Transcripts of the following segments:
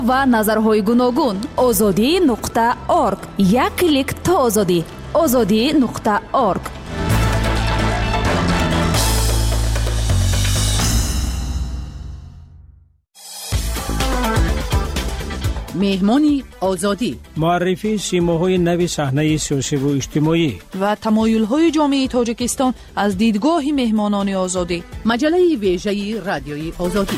و نظرهای گوناگون. azadi.org. یک کلیک تا آزادی. azadi.org. مهمانی آزادی، معرفی سیماهای نوی صحنه سیاسی و اجتماعی و تمایل‌های جامعه تاجیکستان از دیدگاه مهمانان آزادی. مجله ویژه رادیوی آزادی.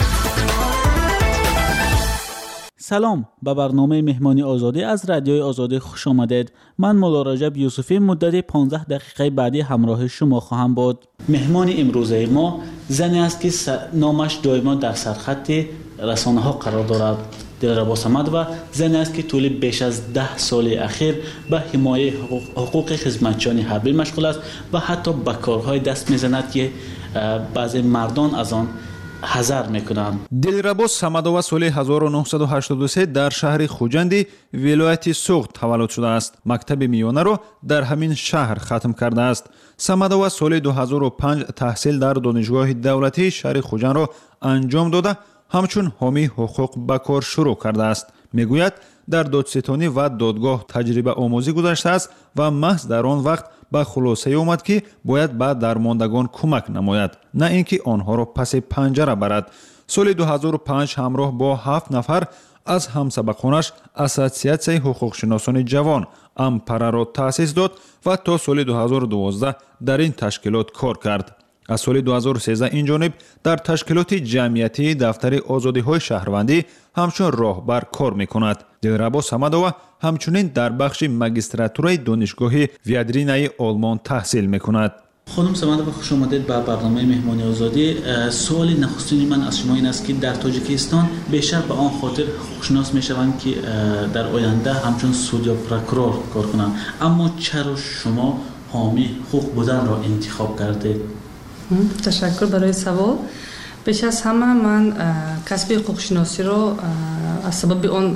سلام، به برنامه مهمانی آزادی از رادیوی آزادی خوش آمدید. من مولا رجب یوسفی مدت 15 دقیقه بعدی همراه شما خواهم بود. مهمان امروزه ما زنی است که نامش دائما در سرخط رسانه ها قرار دارد. دلربا صمد و زنی است که طول بیش از 10 سال اخیر به حمایت حقوق خدمتچیان حربی مشغول است و حتی به کارهای دست میزند که بعضی مردان از آن حذر میکنند. دلربا صمدова соли 1983 дар шаҳри хуҷанди вилояти суғд таваллуд шудааст. мактаби миёнаро дар ҳамин шаҳр хатм кардааст. صمدова соли 2005 таҳсил дар донишгоҳи давлатии шаҳри хуҷанро анҷом дода ҳамчун ҳомии ҳуқуқ ба кор шурӯъ кардааст. мегӯяд дар додситонӣ ва додгоҳ таҷрибаомӯзӣ гузаштааст ва маҳз дар он вақт ба хулосае омад ки бояд ба дармондагон кӯмак намояд, на ин ки онҳоро паси панҷара барад. соли 2005 ҳамроҳ бо 7 нафар аз ҳамсабақонаш ассотсиатсияи ҳуқуқшиносони ҷавон ампараро таъсис дод ва то соли 2012 дар ин ташкилот кор кард. аз соли 2013 инҷониб дар ташкилоти ҷамъиятии дафтари озодиҳои шаҳрвандӣ ҳамчун роҳбар кор мекунад. дилрабо самадова ҳамчунин дар бахши магистратураи донишгоҳи виадринаи олмон таҳсил мекунад. خانم صمدова خوش آمدید به برنامه مهمانی آزادی. سوال نخستین من از شما این است که در تاجیکستان بیشتر به آن خاطر حقوقشناس میشوند که در آینده همچون سود یا پروکورور کار کنند، اما چرا شما حامی حقوق بودن را انتخاب کردید؟ تشکر برای سوال. پیش از همه من کسب حقوقشناسی را از سبب آن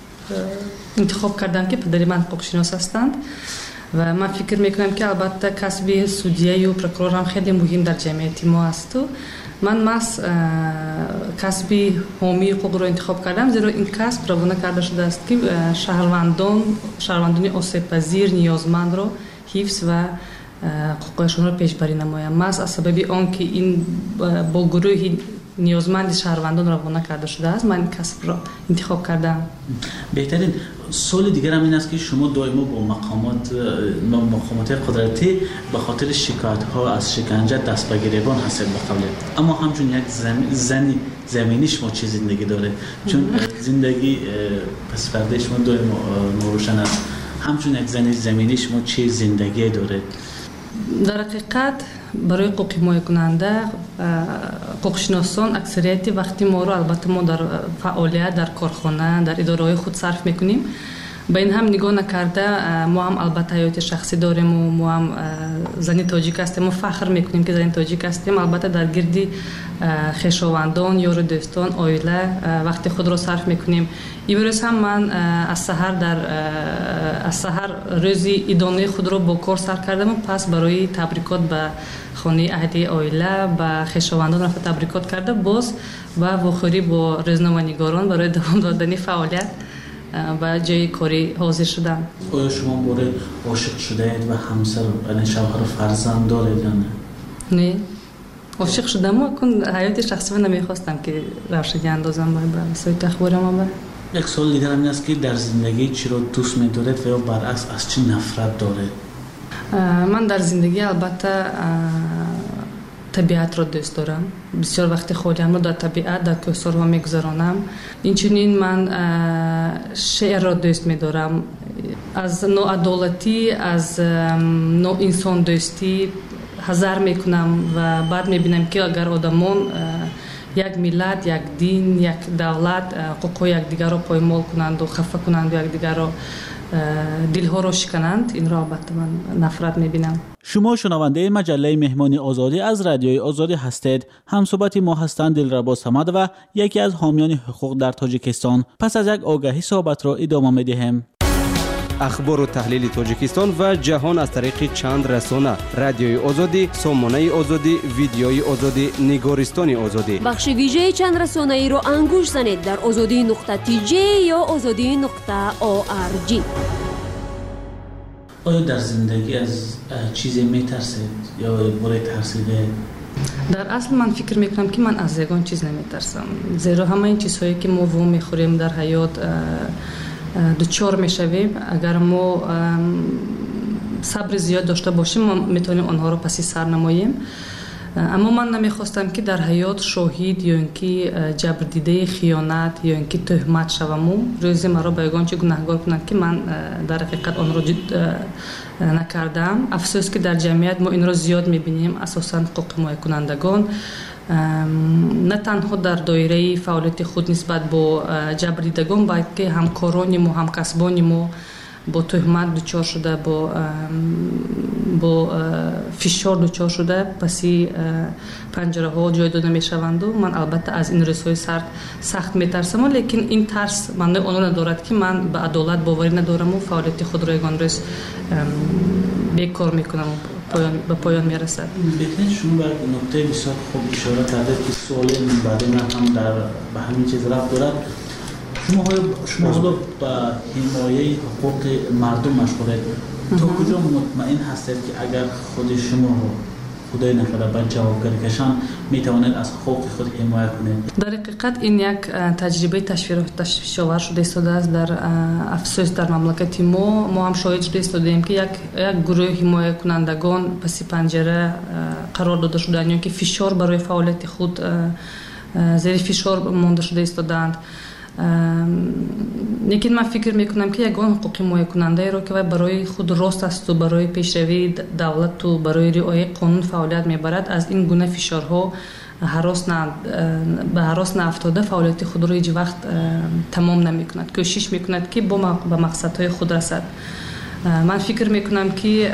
انتخاب کردم که پدری من حقوقشناس هستند و من فکر میکنم که البته کسب سودیه و پروکورور هم خیلی مهم در جمعیت ما است. من کسب حامی حقوق را انتخاب کردم زیرا این کسب روانه کرده شده است که شهروندان آسیب پذیر نیازمند را حفظ و حقوقشون را پیشبری نمایم. من از سبب آن که این با گروه نیازمند شهروندان روانه کرده شده است من کسب را انتخاب کردم. بهترین سوال دیگر هم این است که شما دائما با مقامات قدرتی به خاطر شکایت ها از شکنجه دست به گریبان هستید به قبل، اما همچون یک زمینی شما چه زندگی داره؟ چون زندگی پس فرده شما دائما نوروشن است. همچون یک زمینی شما چه زندگی داره؟ در حقیقت برای حقوق حمایت کننده حقوقشناسان اکثریت وقتی ما رو البته ما در فعالیت در کارخانه در اداره‌های خود صرف میکنیم. به این هم نگاه نکرده ما هم البته حیات شخصی داریم و ما هم زنی تاجیک هستیم و فخر میکنیم که زنی تاجیک هستیم. البته در گردی خویشاوندان یار دوستان عائله وقتی خود را صرف میکنیم. امروز هم من از سحر روزی ادانه خود را با کار سر کردم و پس برای تبریکات به خانه اهلی عائله به خویشاوندان رفت تبریکات کرده باز و واخوری با روزنامه‌نگاران برای دوام دادن فعالیت و جای کاری حاضر شدم. آیا شما باره عاشق شده اید و همسر یعنی شوهر و فرزند دارید یا نه؟ نه عاشق شدم و حیات شخصی من نمیخواستم که روشنی اندازم به سایت اخبارم. یک سوال دیگر هم است که در زندگی چی را دوست می‌دارید و یا برعکس از چی نفرت دارید؟ من در زندگی البته طبیعت را دوست دارم. بسیار وقت خودم را در طبیعت در کوهسارها میگذرانم. اینچنین من شعر را دوست می‌دارم. از ناعدالتی از ناانسان دوستی حذر میکنم و بعد میبینم که اگر آدمان یک ملت، یک دین، یک دولت حقوق یکدیگر را پایمال کنند و خفه کنند و یکدیگر را دلها را شکنند، این را البته من نفرت میبینم. شما شنونده مجله مهمانی آزادی از رادیوی آزادی هستید. همصحبت ما هستند دلربا صمد و یکی از حامیان حقوق در تاجیکستان. پس از یک آگهی صحبت را ادامه میدهیم. اخبار و تحلیل تاجیکستان و جهان از طریق چند رسانه: رادیوی آزادی، سامانه آزادی، ویدیوی آزادی، نگارستان آزادی. بخش ویژه چند رسانه‌ای را انگوش زنید در azadi.tj یا azadi.org. آیا در زندگی از چیزی میترسید یا برای ترسیده؟ در اصل من فکر میکنم که من از یگان چیز نمیترسم، زیرا همه این چیزهایی که ما وام میخوریم در حیات دچار میشویم، اگر ما صبر زیاد داشته باشیم ما میتونیم آنها رو پسی سر نماییم. اما من نمیخواستم که در حیات شاهد یا اینکه جبر دیده خیانت یا اینکه تهمت شوم و روزی مرا به یگان چه گناهکار کنند که من در حقیقت آن را نکردم. افسوس که در جمعیت ما این را زیاد میبینیم، اساساً حقوق حمایت کنندگان نه تنها در دایره فعالیت خود نسبت با جبر دیدگان باید که همکاران ما، همکسبان ما با تهمت دچار شده، با فشار دچار شده، پسی پنجره ها جای داده می شوند و من البته از این رسای سخت می ترسم، لیکن این ترس من آنو ندارد که من به عدالت باوری ندارم و فعالیت خود را یگان روز بیکار می کنم و به پایان می رسد. بکنید شما به نکته بسیار خوب اشاره کرده که سوال بعد من هم به همین چیز رفت دارد. شما حالا با حمایه حقوق مردم مشغولید، تو کجا مطمئن هستید که اگر خود شما خدای نکرده به جوابگری کشان میتوانید از حقوق خود حمایت کنید؟ در حقیقت این یک تجربه تشویش‌آور شده است در افسوس در مملکت ما هم شاهد شده استادیم که یک گروه حمایت کنندگان پس پنجره قرار داده شدند یا که فشار برای فعالیت خود زیر فشار مانده شده استادند. لیکن من فکر میکنم که یگان حقوق حمایت کننده را که برای خود راست است و برای پیشروی دولت و برای رعایت قانون فعالیت میبرد، از این گونه فشارها به هراس نیفتاده فعالیت خود را هیچ وقت تمام نمیکند، کوشش میکند که به مقصدهای خود رسد. من فکر میکنم که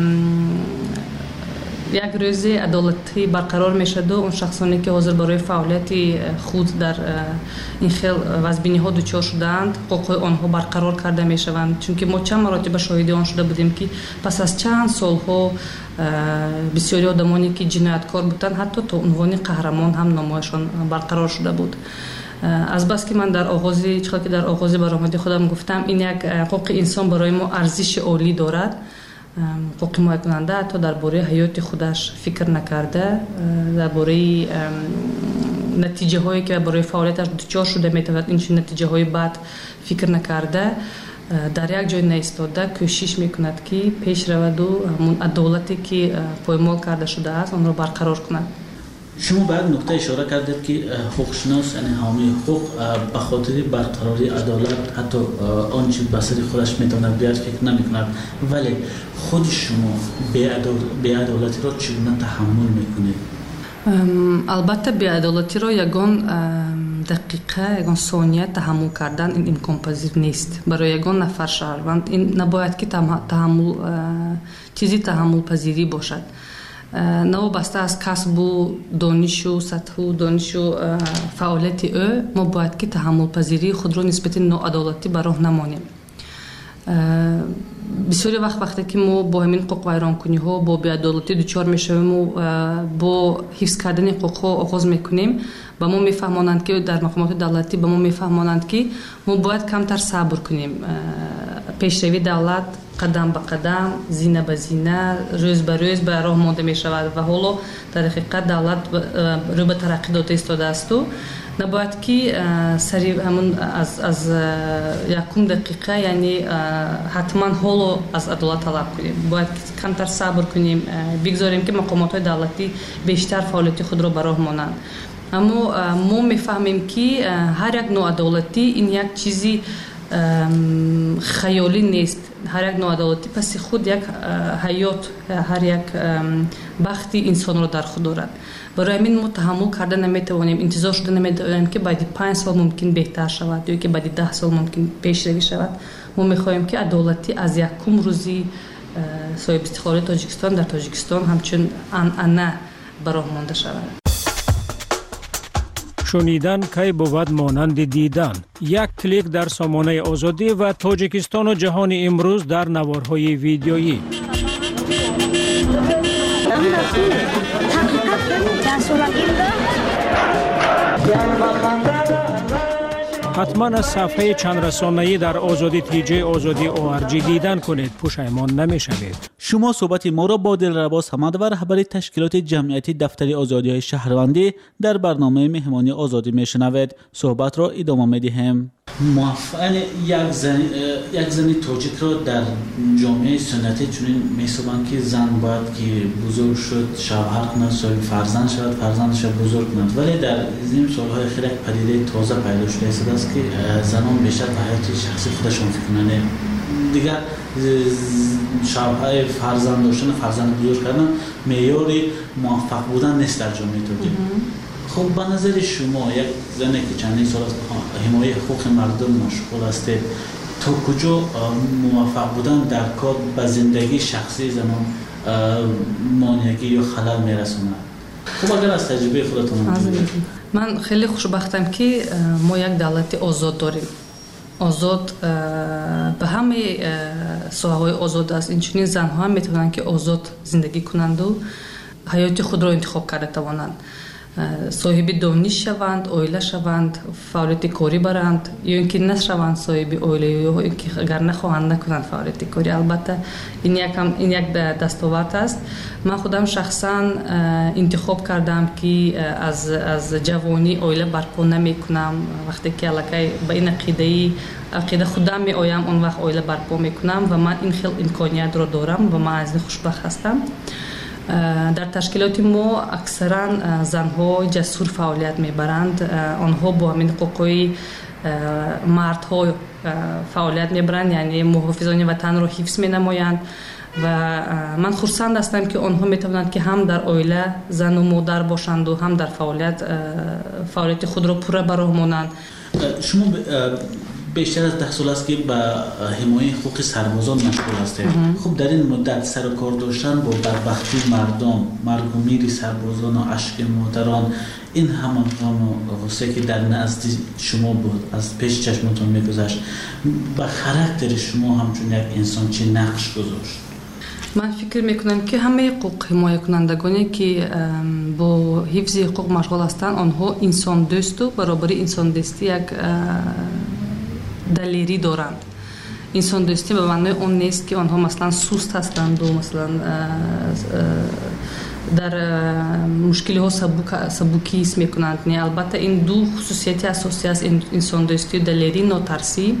یک روزی عدالتی برقرار میشد و اون شخصانی که حاضر برای فعالیت خود در این خیل وزبینی ها دچار شدند حقوق آنها برقرار کرده میشوند، چون که ما چند مراتب شاهد آن شده بودیم که پس از چند سالها بسیاری آدمانی که جنایتکار بودند حتی تا عنوان قهرمان هم نامشان برقرار شده بود. از بس که من در آغاز برآمدی خودم گفتم این یک حقوق انسان برای ما ارزش عالی دارد. حقوق حمایت کننده حتی درباره حیات خودش فکر نکرده، درباره نتیجه هایی که برای فعالیتش دچار شده میتواند این نتیجه های بد فکر نکرده، در یک جای نایستاده کوشش میکند که پیش رود و همون عدالتی که پایمال کرده شده است آن را برقرار کند. شما به یک نکته اشاره کردید که حقوقشناس یعنی حامی حقوق به خاطر برقراری عدالت حتی آنچه به سر خودش میتواند بیاد فکر نمیکند، ولی خود شما بی‌عدالتی را چگونه تحمل میکنید؟ البته بی‌عدالتی را یگان دقیقه یگان ثانیه تحمل کردن این امکان پذیر نیست. برای یگان نفر شهروند این نباید که چیزی تحمل پذیری باشد، نوابسته از کسب و دانش و سطح و دانش و فعالیت او ما باید که تحمل پذیری خود را نسبت ناعدالتی به راه نمانیم. بسیاری وقتی که ما با همین حقوق ویرانکنی ها با بی‌عدالتی دچار میشویم و با حفظ کردن حقوق ها آغاز میکنیم، با ما میفهمانند که در مقامات دولتی با ما میفهمانند که ما باید کمتر صبر کنیم. پیشروی دولت قدم به قدم، زینه به زینه، روز به روز به راه مانده می شود و حالا در حقیقت دولت رو به ترقی داده ایستاده است و نباید که سری همون از یکم دقیقه یعنی حتما حالا از عدالت طلب کنیم، باید کمتر صبر کنیم، بگذاریم که مقامات های دولتی بیشتر فعالیت خود را به راه مانند. اما ما میفهمیم که هر یک ناعدالتی این یک چیزی خیالی نیست. هر یک ناعدالتی پس خود یک حیات، هر یک بختی انسان را در خود دارد. برای همین ما تحمل کرده نمیتوانیم، انتظار شده نمیتوانیم که بعد 5 سال ممکن بهتر شود یا که بعد 10 سال ممکن پیشروی شود. ما میخواهیم که عدالتی از یکم روزی صاحب استقلال تاجیکستان در تاجیکستان همچون انعنه به راه مانده شود. شنیدن کی بود مانند دیدن. یک کلیک در سامانه آزادی و تاجیکستان و جهان امروز در نوارهای ویدیویی. حتما از صفحه چند رسانه‌ای در آزادی تیجی آزادی ORG دیدن کنید، پشیمان نمی‌شوید. شما صحبت ما را با دلربا صمد و رهبر تشکیلات جمعیتی دفتر آزادی‌های شهروندی در برنامه مهمانی آزادی میشنوید. صحبت را ادامه می‌دهیم. موافقن یک زنی تاجیک را در جامعه سنتی چنین می‌سازند که زن باید که بزرگ شد شوهر کند، صاحب فرزند شود، فرزندش بزرگ کند، ولی در این سال‌های اخیر یک پدیده تازه پیدا شده است که زنان بیشتر به حیات شخصی خودشان فکر کنند. دیگر شوهر فرزند داشتن، فرزند بزرگ کردن معیار موفق بودن نیست در جامعه تاجیک. خب به نظر شما یک زنی که چندین سال است حمایت حقوق مردم مشغول است، تا کجا موفق بودن در کار به زندگی شخصی زنان مانعگی یا خلل میرسونه؟ خب اگر از تجربه خودتون بگید. من خیلی خوشبختم که ما یک دولت آزاد داریم. آزاد به همه ساحه‌های آزاد است. اینچنین زنها هم میتونن که آزاد زندگی کنند و حیات خود را انتخاب کرده توانند. صاحب دانش شوند، اویله شوند، فعالیت کاری برند یا اینکه نشوند صاحب اویله یا اینکه اگر نخواهند نکنند فعالیت کاری. البته این یک دستاورد است. من خودم شخصا انتخاب کردم که از جوانی اویله برپا نمی کنم. وقتی که الکی به این عقیده خودم می آیم اون وقت اویله برپا می کنم و من این خیلی امکانیت را دارم و من از این خوشبخت هستم. در تشکیلات ما اکثرا زنها جسور فعالیت میبرند. آنها با همین حقوقی مردها فعالیت میبرند، یعنی محافظان وطن را حفظ مینمایند و من خرسند هستم که آنها میتوانند که هم در عائله زن و مادر باشند و هم در فعالیت خود را پوره برآورند. شما بیشتر از 10 سال است که به حمایت حقوق سربازان مشغول هستید. خب در این مدت سر و کار داشتن با بدبختی مردم، مرگ و میر سربازان و اشک مادران، این همان غصه که در نزد شما بود از پیش چشمتون میگذشت، به خاطر شما همچون یک انسان چه نقش گذاشت؟ من فکر میکنم که همه حقوق حمایت کنندگانی که با حفظ حقوق مشغول هستند آنها انسان دوست و برابری انسان دوستی یک دلیری دارند. انسان دوستی به معنای اون نیست که آنها مثلا سست هستند و مثلا در مشکلی ها سبوکی است میکنند. نه، البته این دو خصوصیت اساسی است، انسان دوستی و دلیری، ناترسی.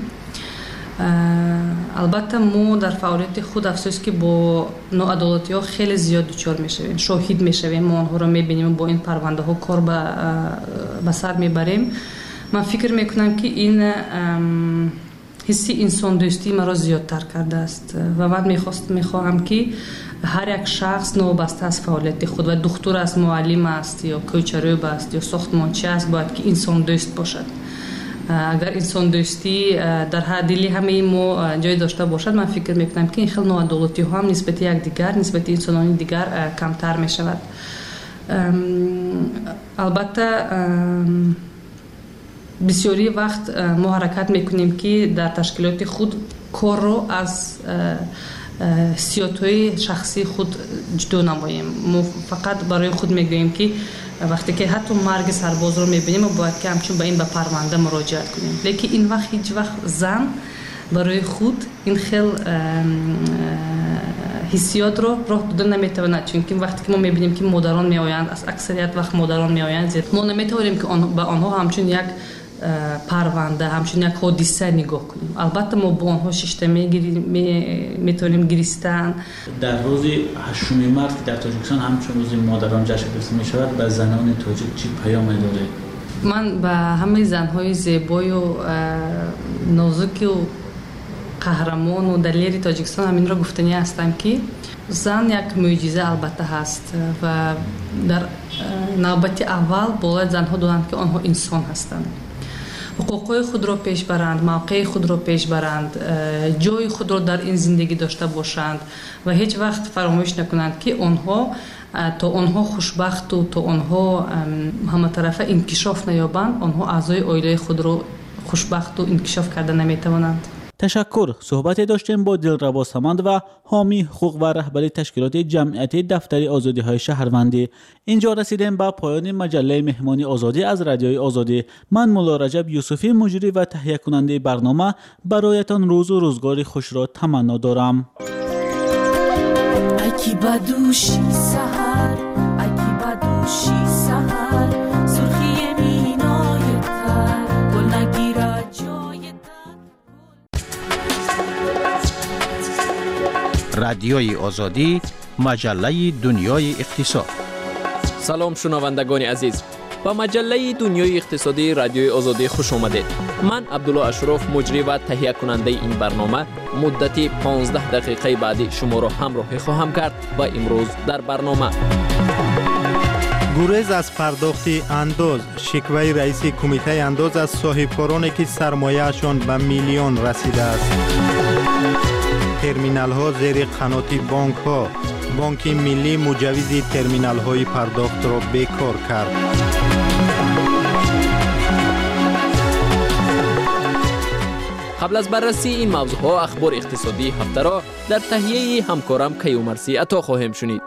البته ما در فعالیت خود افسوس که با ناعدالتی ها خیلی زیاد دچار میشویم، شاهد میشویم، ما آنها را میبینیم، با این پرونده ها کار به سر میبریم. من فکر میکنم که این حسی انسان دوستی مرا زیادتر کرده است و من میخواهم که هر یک شخص نوبسته از فعالیت خود و دکتر است، معلم است یا کوچروب است یا ساختمانچی است باید که انسان دوست باشد. اگر انسان دوستی در هر دلی همه ما جای داشته باشد، من فکر میکنم که این خیلی ناعدالتی ها هم نسبت یک دیگر، نسبت انسانان دیگر کمتر میشود. البته بسیاری وقت ما حرکت میکنیم که در تشکیلات خود کار رو از سیاست‌های شخصی خود جدا نماییم. ما فقط برای خود میگوییم که وقتی که حتی مرگ سرباز رو میبینیم ما باید که همچون به این به پرونده مراجعت کنیم، لیکن این وقت هیچ وقت زن برای خود این خیلی حسیات رو راه دادن نمیتواند، چون که وقتی که ما میبینیم که مادران میآیند، از اکثریت وقت مادران میآیند، ما نمیتوانیم که به آنها همچون یک پرونده، همچون یک حادثه نگاه کنیم. البته ما با آنها ششته میتونیم گریستن. در روز 8 مارس در تاجیکستان همچون روز مادران جشن گرفته می شود، به زنان تاجیک چی پیام داره؟ من به همه زنهای زیبای و نازک و قهرمان و دلیر تاجیکستان همین را گفتنی هستم که زن یک معجزه البته هست و در نوبت اول باید زنها دانند که آنها انسان هستند، حقوق خود را پیش برند، موقع خود را پیش برند، جای خود را در این زندگی داشته باشند و هیچ وقت فراموش نکنند که آنها تا آنها خوشبخت و تا آنها همه طرفه انکشاف نیابند، آنها اعضای عائله خود را خوشبخت و انکشاف کرده نمیتوانند. تشکر. صحبتی داشتیم با دلربا سمند و حامی حقوق و رهبری تشکیلات جمعیتی دفتر آزادی‌های شهروندی. اینجا رسیدیم به پایان مجله مهمانی آزادی از رادیوی آزادی. من مولا رجب یوسفی مجری و تهیه کننده برنامه برایتان روز و روزگاری خوش را تمنا دارم. اکی بدوشی سحر، اکی بدوشی سحر، سرخی مینای تر، گل نگیره جای رادیوی آزادی، مجله دنیای اقتصاد. سلام شنوندگان عزیز، با مجله دنیای اقتصادی رادیوی آزادی خوش آمدید. من عبدالله اشرف مجری و تهیه کننده این برنامه مدتی 15 دقیقه بعدی شما را همراهی خواهم کرد و امروز در برنامه گریز از پرداخت انداز. شکوه رئیس کمیته انداز از صاحبکارانی که سرمایه‌شان به میلیون رسیده است. ترمینال ها زیر قنات بانک ها. بانک ملی مجوز ترمینال های پرداخت را بیکار کرد. قبل از بررسی این موضوع ها اخبار اقتصادی هفته را در تهیه همکارم کیومرثی عطا خواهیم شنید.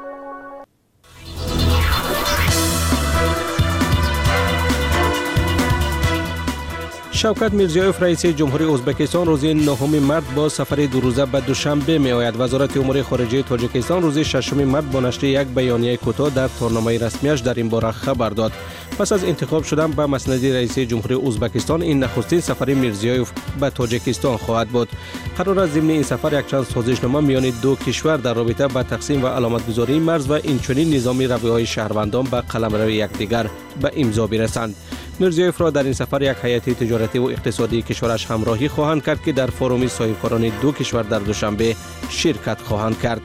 شوکت میرزیایف رئیس جمهوری ازبکستان روز 9 مارس با سفر دو روزه به دوشنبه می آید. وزارت امور خارجه تاجیکستان روز 6 مارس با نشر یک بیانیه کوتاه در تورنمه رسمیش در این باره خبر داد. پس از انتخاب شدن به مسند رئیس جمهوری ازبکستان، این نخستین سفر میرزیایف به تاجیکستان خواهد بود. قرار است ضمن این سفر یک چند سازشنامه میان دو کشور در رابطه با تقسیم و علامتگذاری مرز و اینچنین نظام رویهای شهروندان به قلمرو یکدیگر به امضا برسند. میرزیایف را در این سفر یک هیئت تجارتی و اقتصادی کشورش همراهی خواهند کرد که در فروم صاحبکاران دو کشور در دوشنبه شرکت خواهند کرد.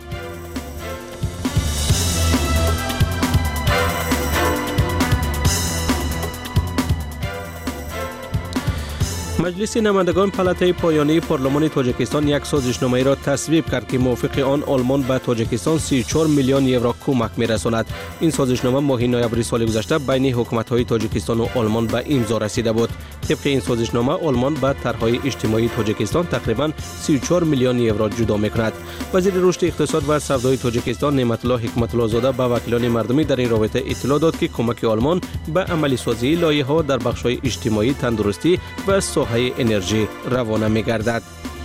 مجلس نمایندگان پلاتای پایانی پارلمان تاجیکستان یک سازشنامه را تصویب کرد که موافق آن آلمان به تاجیکستان 34 میلیون یورو کمک می‌رساند. این سازشنامه ماه نوامبر سال گذشته بین حکومت‌های تاجیکستان و آلمان به امضا رسیده بود. طبق این سازشنامه آلمان به طرح‌های اجتماعی تاجیکستان تقریباً 34 میلیون یورو جدا می‌کند. وزیر رشد اقتصاد و سودای تاجیکستان نعمت الله حکمت الله زاده به وکیلان مردمی در این رابطه اطلاع داد که کمک آلمان به عملی سازی لایحه‌ها در بخش‌های اجتماعی، تندرستی و صحت انرژی روانه می گردد.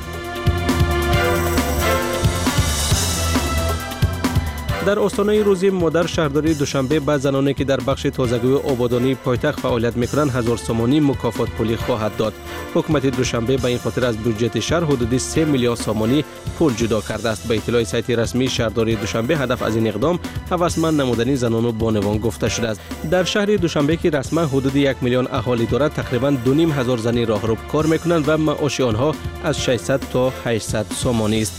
در آستانه روز مادر شهرداری دوشنبه به زنانی که در بخش تازه‌گویی آبادانی پایتخت فعالیت می‌کنند 1000 سومانی مکافات پولی خواهد داد. حکومت دوشنبه به این خاطر از بودجه شهر حدود 3 میلیون سومانی پول جدا کرده است. به اطلاع سایت رسمی شهرداری دوشنبه هدف از این اقدام هوسمند نمودن زنان و بانوان گفته شده است. در شهر دوشنبه که رسما حدود 1 میلیون اهالی دارد تقریباً 2,500 زنی راهرو کار می‌کنند و معاش آنها از 600 تا 800 سومانی است.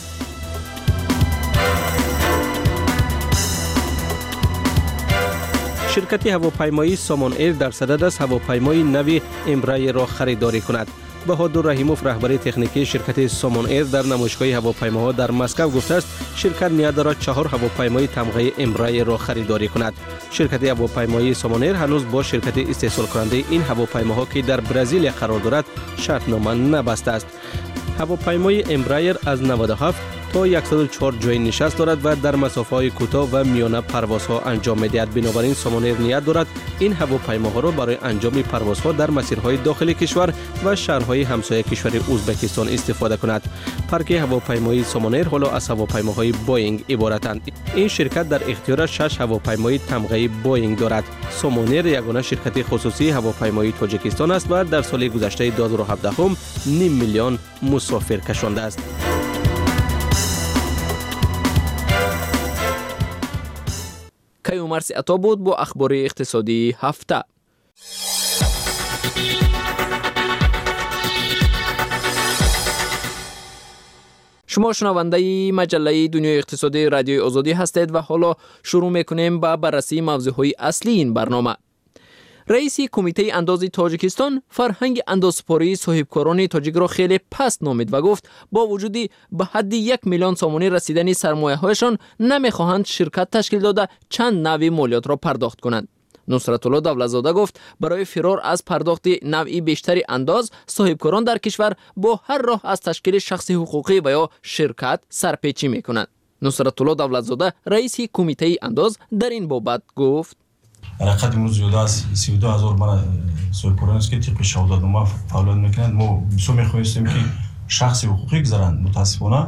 شرکت هواپیمایی سامان ایر در صدد است هواپیمای نو امبرایر را خریداری کند. بهادر رحیموف رهبر تکنیکی شرکت سامان ایر در نمایشگاه هواپیماها در مسکو گفته است شرکت نیاز دارد 4 هواپیمای تمغه امبرایر را خریداری کند. شرکت هواپیمایی سامان ایر هنوز با شرکت استحصال کننده این هواپیماها که در برزیل قرار دارد شرطنامه نبسته است. هواپیمای امبرایر از 97 تا 104 جای نشست دارد و در مسافه‌های کوتاه و میانه پروازها انجام می‌دهد. بنابراین سامان ایر نیت دارد این هواپیماها را برای انجام پروازها در مسیرهای داخلی کشور و شهرهای همسایه کشور ازبکستان استفاده کند. پارک هواپیمایی سامان ایر حالا از هواپیماهای بوئینگ عبارتند. این شرکت در اختیارش 6 هواپیمای تمغه بوئینگ دارد. سامان ایر یگانه شرکت خصوصی هواپیمایی تاجیکستان است و در سال گذشته 2017 نیم میلیون مسافر کشانده است. کیومرثی عطا بود با اخبار اقتصادی هفته. شما شنونده مجله دنیای اقتصادی رادیوی آزادی هستید و حالا شروع میکنیم با بررسی موضوعهای اصلی این برنامه. رئیس کمیته انداز تاجیکستان فرهنگ اندازسپاری صاحبکاران تاجیک را خیلی پست نامید و گفت با وجود به حد 1 میلیون سامانی رسیدن سرمایه هایشان نمیخواهند شرکت تشکیل داده چند نوع مالیات را پرداخت کنند. نصرت الله دولتزاده گفت برای فرار از پرداخت نوعی بیشتری انداز صاحبکاران در کشور با هر راه از تشکیل شخص حقوقی و یا شرکت سرپیچی میکنند. نصرت الله دولتزاده رئیس کمیته انداز در این بابت گفت رقم امروز زیاده از 32000 من صاحبکاران است که طبق شهادتنامه فعالیت میکنند. ما بسیار میخواهیم که شخص حقوقی گذارند. متاسفانه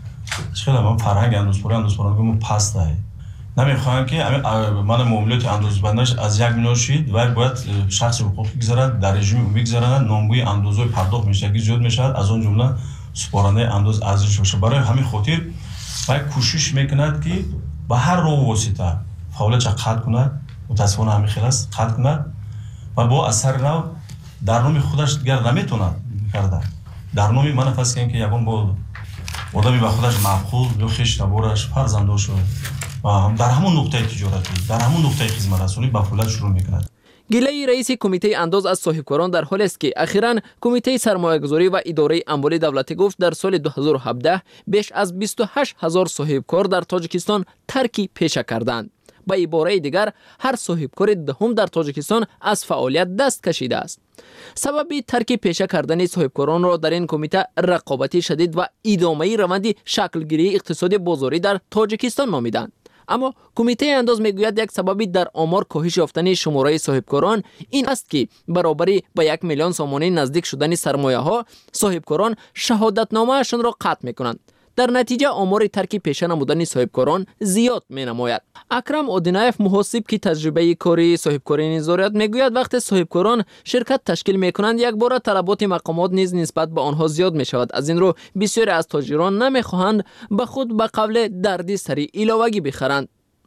خیلی من فرهنگ اندازسپاری ما پست است. نمیخواهم که من معاملات اندازه‌بندیش از 1 میلیون شید و باید شخص حقوقی گذارند در رژیم عمومی گذارند. نامگوی اندازه پرداخت میشه که زیاد میشه از اون جمله سپارنده انداز ارزش باشه. برای همین خاطر باید کوشش میکند که به هر راه واسطه فعالیت قطع کند. متاسفانه همین خیلی است قطع کند و با اثر نو در نام خودش دیگر نمیتوند کرده. در نام من فرض کنیم که یگان با آدمی به خودش مبخول یا خویش نبورش فرزند شد و هم در همون نقطه تجارتی در همون نقطه خدمت رسانی به فعالیت شروع میکند. گیله رئیس کمیته انداز از صاحبکاران در حالی است که اخیراً کمیته سرمایه‌گذاری و اداره اموال دولتی گفت در سال 2017 بیش از 28000 صاحبکار در تاجیکستان ترک پیشه کردند. با عباره دیگر هر صاحبکار دهم در تاجیکستان از فعالیت دست کشیده است. سبب ترک پیشه کردن صاحبکاران را در این کمیته رقابت شدید و ادامه روند شکلگیری اقتصاد بازاری در تاجیکستان نامیدند. اما کمیته انداز میگوید یک سببی در آمار کاهش یافتن شماره صاحبکاران این است که برابری با 1 میلیون سامانه نزدیک شدن سرمایه ها صاحبکاران شهادتنامه اشان را قطع میکنند. در نتیجه آمار ترک پیشه نمودن صاحبکاران زیاد می نماید. اکرم اودینایف محاسب که تجربه کاری صاحبکاری نیز دارد میگوید وقتی صاحبکاران شرکت تشکیل میکنند یک بار طلبات مقامات نیز نسبت به آنها زیاد می شود. از این رو بسیاری از تاجران نمیخواهند به خود به قبل دردی سری علاوگی بخرند.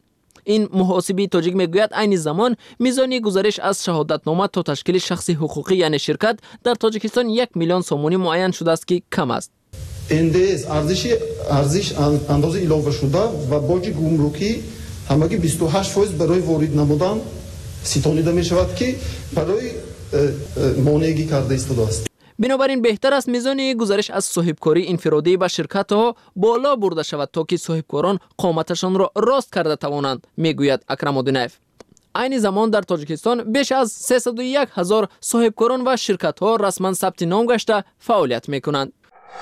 این محاسبی تاجیک میگوید عین زمان میزانی گزارش از شهادتنامه تا تشکیل شخص حقوقی یعنی شرکت در تاجیکستان 1 میلیون سامانی معین شده است که کم است. NDS ارزش اندازه اضافه شده و باج گمرکی همگی 28% برای وارد نمودن ستانیده می شود که برای مانعی کرده ایستاده است. بنابراین بهتر است میزان گزارش از صاحبکاری انفرادی به شرکت ها بالا برده شود تا که صاحبکاران قامتشان را راست کرده توانند، میگوید اکرم اودینایف. عین زمان در تاجیکستان بیش از 301000 صاحبکاران و شرکت ها رسما ثبت نام گشته فعالیت میکنند.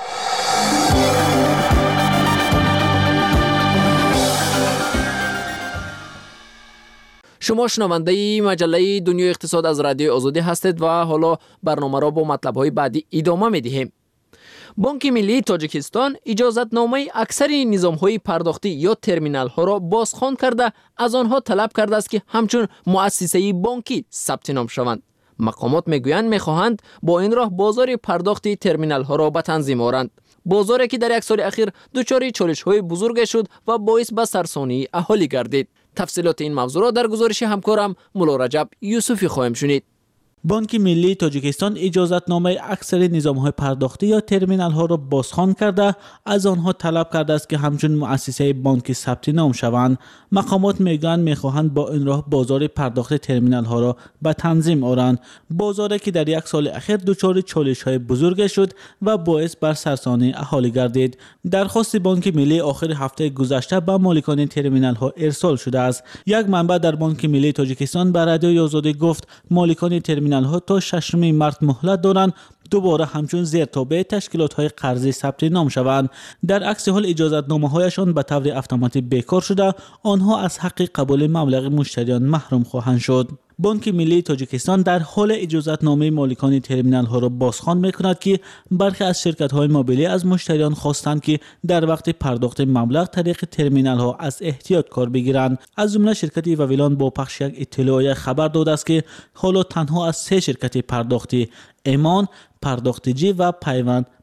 شما شنونده مجله دنیای اقتصاد از رادیوی آزادی هستید و حالا برنامه را با مطلب‌های بعدی ادامه می‌دهیم. بانک ملی تاجیکستان اجازتنامه اکثر نظام‌های پرداختی یا ترمینال‌ها را بازخوان کرده از آنها طلب کرده است که همچون مؤسسه بانکی ثبت نام شوند. مقامات میگویند میخواهند با این راه بازار پرداختی ترمینال‌ها را به تنظیم آورند. بازاری که در یک سال اخیر دچار چالش‌های بزرگ شد و باعث به سرسانی اهالی گردید. تفصیلات این موضوع را در گزارش همکارم مولا رجب یوسفی خواهیم شنید. بانک ملی تاجیکستان اجازتنامه اکثر نظام‌های پرداختی یا ترمینال‌ها را بازخوان کرده از آنها طلب کرده است که همچون مؤسسه بانکی ثبت نام شوند. مقامات میخواهند با این راه بازار پرداخت ترمینال‌ها را به تنظیم آورند. بازاری که در یک سال اخیر دچار چالش‌های بزرگ شد و باعث بر سرسانی اهالی گردید. درخواست بانک ملی آخر هفته گذشته به مالکان ترمینال‌ها ارسال شده است. یک منبع در بانک ملی تاجیکستان به رادیوی آزادی گفت مالکان ترمینال‌ها تا 6 مارس مهلت دارند دوباره همچون زیرتابع تشکیلات‌های قرضی ثبت نام شوند. در عکس حال اجازتنامه‌هایشان به طور اتوماتیک بیکار شده آنها از حق قبول مبلغ مشتریان محروم خواهند شد. بانک ملی تاجیکستان در حال اجازتنامه مالکان ترمینال ها را بازخوان می‌کند که برخی از شرکت‌های موبیلی از مشتریان خواستند که در وقت پرداخت مبلغ طریق ترمینال ها از احتیاط کار بگیرند. از جمله شرکت وویلان با پخش یک اطلاعیه خبر داده است که حالا تنها از 3 شرکت پرداختی ایمان، پرداختجی و پیوند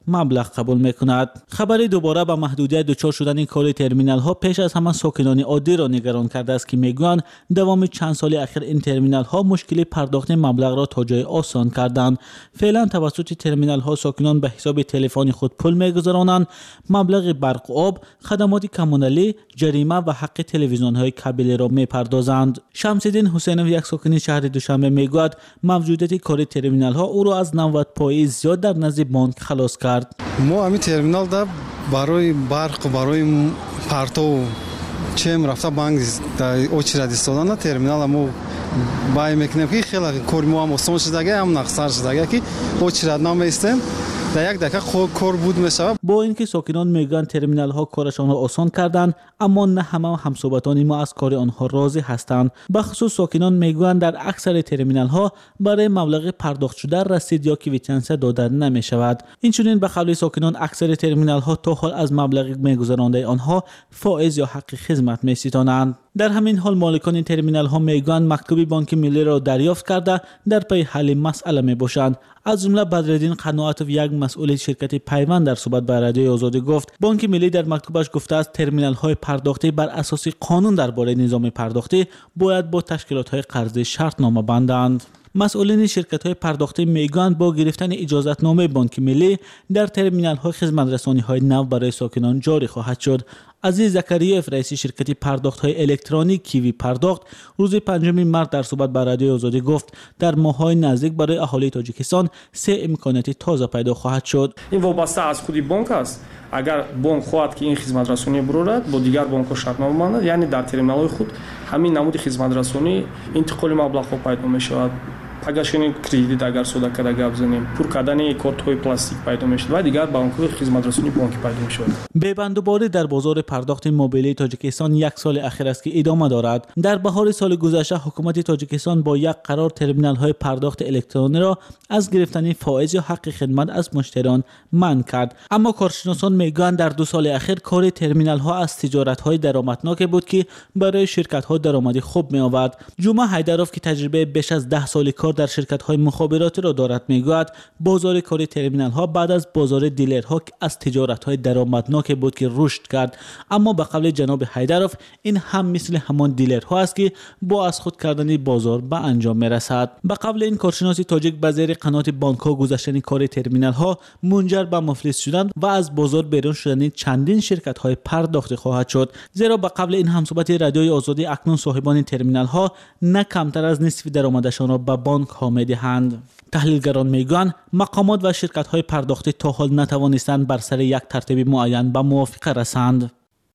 مبلغ قبول میکند. خبری دوباره به محدودیت دچار شدن کار ترمینال ها پیش از همه ساکنان عادی را نگران کرده است که میگویند دوام چند سال اخیر این ترمینال ها مشکل پرداخت مبلغ را تا جای آسان کردند. فعلا توسط ترمینال ها ساکنان به حساب تلفن خود پول میگذرانند، مبلغ برق و آب، خدمات کمونالی، جریمه و حق تلویزیون های کابلی را میپردازند. شمس‌الدین حسینوی یک ساکن شهر دوشنبه میگوید موجودیت کار ترمینال ها او را از 90% زیاد در نزد بانک خلاص کرد. ما همین ترمینال دا برای برق و برای پرتو چم رفته بانک در очередь ایستادن ترمینال ما بای میکنیم که خیلی کار ما هم آسان شده هم نقصر شده که очередь نمیستیم در یک دقیقه کار بود میشه. با اینکه ساکنان میگن ترمینال ها کارشان را آسان کردند، اما نه همه همصحبتان ما از کار آنها راضی هستند. به خصوص ساکنان میگویند در اکثر ترمینال ها برای مبلغ پرداخت شده رسید یا کیویتنس داده نمی شود. اینچنین به قول ساکنان اکثر ترمینال ها تا حال از مبلغ میگذرانده آنها فائز یا حق خدمت میستانند. در همین حال مالکان این ترمینال ها میگویند مکتوب بانک ملی را دریافت کرده در پی حل مسئله میباشند. از جمله بدرالدین قناعتوف یک مسئول شرکت پیوند در صحبت با رادیوی آزادی گفت بانک ملی در مکتوبش گفته است ترمینال های پرداختی بر اساس قانون درباره نظام پرداختی باید با تشکیلات های قرضه شرط نامه بندند. مسئولین شرکت های پرداختی میگویند با گرفتن اجازت نامه بانک ملی در ترمینال های خدمت رسانی های نو برای ساکنان جاری خواهد شد. عزیز زکریاف رئیس شرکت پرداخت های الکترونیک کیوی پرداخت روز 5 مارس در صحبت با رادیوی آزادی گفت در ماه‌های نزدیک برای اهالی تاجیکستان 3 امکانات تازه پیدا خواهد شد. این وابسته از خودی بانک است. اگر بانک خواهد که این خدمت رسانی برورد با دیگر بانک ها شرطنامه بندد، یعنی در ترمینال های خود همین نمود خدمت رسانی انتقال مبلغ ها پیدا می شود. پگشتن کردیت اگر سودا کرده گپ زنیم، پر کردن کارت های پلاستیک پیدا می شود و دیگر بانک های خدمت رسانی بانکی پیدا می شود. ببندوباری در بازار پرداخت موبیلی تاجیکستان یک سال اخیر است که ادامه دارد. در بهار سال گذشته حکومت تاجیکستان با یک قرار ترمینال های پرداخت الکترونی را از گرفتن فائز یا حق خدمت از مشتریان منع کرد. اما کارشناسان میگویند در 2 سال اخیر کار ترمینال ها از تجارت های درآمدناک بود که برای شرکت ها درآمدی خوب می آورد. جمعه حیدروف که تجربه بیش از 10 سال کار در شرکت های مخابراتی را دارد میگوید بازار کار ترمینال ها بعد از بازار دیلرها که از تجارت های درآمدناک بود که رشد کرد. اما به قول جناب حیدروف این هم مثل همان دیلرها است که با از خود کردن بازار به انجام میرسد. به قول این کارشناس تاجیک به زیر قنات بانک ها گذشتن کار ترمینال ها منجر به مفلس شدن و از بازار بیرون شدن چندین شرکت های پرداختی خواهد شد. زیرا به قول این همصحبت رادیوی آزادی اکنون صاحبان ترمینال ها نه کمتر از نصف درآمدشان را به بانک ها میدهند. تحلیلگران میگویند مقامات و شرکت های پرداختی تا حال نتوانستند بر سر یک ترتیب معین به موافقه رسند.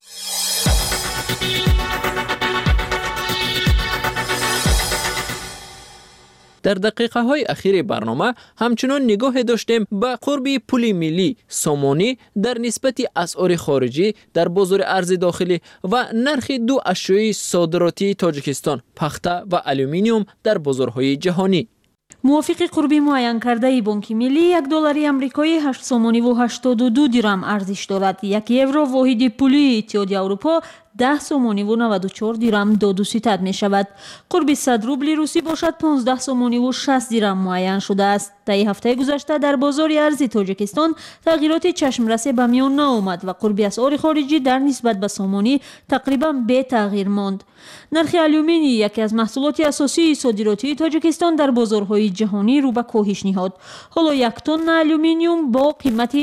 در دقیقه های اخیر برنامه همچنان نگاه داشتیم به قرب پول ملی سامانی در نسبت اسعار خارجی در بازار ارز داخلی و نرخ 2 اشیاء صادراتی تاجیکستان پخته و آلومینیوم در بازارهای جهانی. موافق قربی معین کرده بانک ملی $1 آمریکایی 8 سومانی و 82 درم ارزش دارد. 1 یورو واحد پولی اتحادیه اروپا 10 سومانی و 94 درم 2 ستاد می شود. قرب 100 روبل روسی باشد 15 سومانی و 60 درم معین شده است. طی هفته گذشته در بازار ارز تاجیکستان تغییرات چشم رسه به میان نآمد و قرب اسعار خارجی در نسبت به سومانی تقریبا بی تغییر ماند. نرخ آلومینی یکی از محصولات اساسی صادراتی تاجیکستان در بازارهای جهانی رو به کاهش نهاد. حالا 1 تن آلومینیوم با قیمت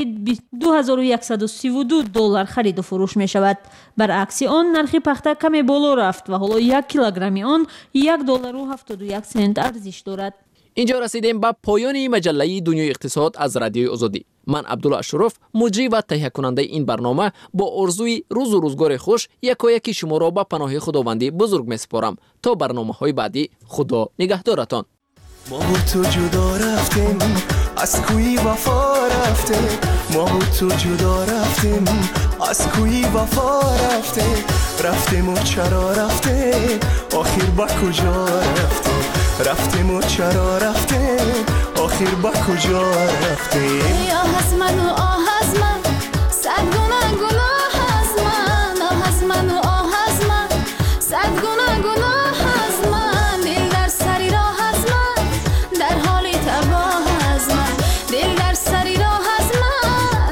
$2132 خرید و فروش می شود. برعکس آن نرخ پخته کمی بالا رفت و حالا 1 کیلوگرم آن $1.71 ارزش دارد. اینجا رسیدیم به پایان مجله دنیای اقتصاد از رادیوی آزادی. من عبدالله اشرف مجری و تهیه کننده این برنامه با آرزوی روز و روزگار خوش یکایک شما را به پناه خداوندی بزرگ میسپارم. تا برنامه‌های بعدی خدا نگهدارتان. ما تو جدا رفتیم از کوی وفا رفته، ما تو جدا رفتیم از کوی وفا رفته، رفتیم و چرا رفته آخر با کجا رفته، رفتیم و چرا رفته آخر با کجا رفته. آه از من و آه از من صد گناه گناه از من، آه از من و آه از من صد گناه گناه از من، دل در سری راه از من در حال تباه از من، دل در سری راه از من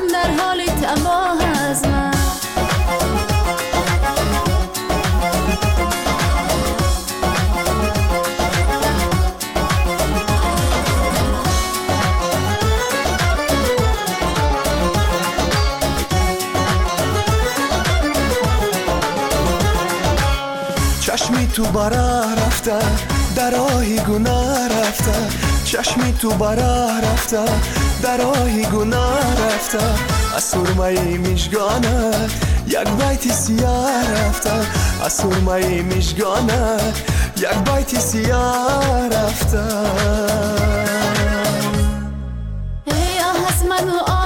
تو برا رفته در راه گناه رفته چشمی تو برا رفته در راه گناه رفته از سرمه مژگانت یک بیت سیاه رفته از سرمه مژگانت یک بیت سیاه رفته ای آه از من و